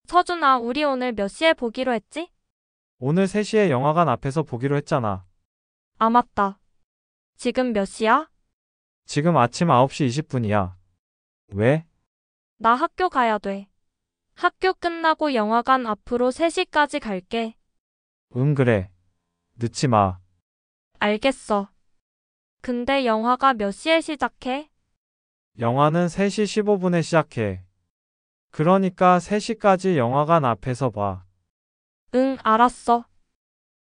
서준아, 우리 오늘 몇 시에 보기로 했지? 오늘 3시에 영화관 앞에서 보기로 했잖아. 아, 맞다. 지금 몇 시야? 지금 아침 9시 20분이야. 왜? 나 학교 가야 돼. 학교 끝나고 영화관 앞으로 3시까지 갈게. 응, 그래. 늦지 마. 알겠어. 근데 영화가 몇 시에 시작해? 영화는 3시 15분에 시작해. 그러니까 3시까지 영화관 앞에서 봐. 응, 알았어.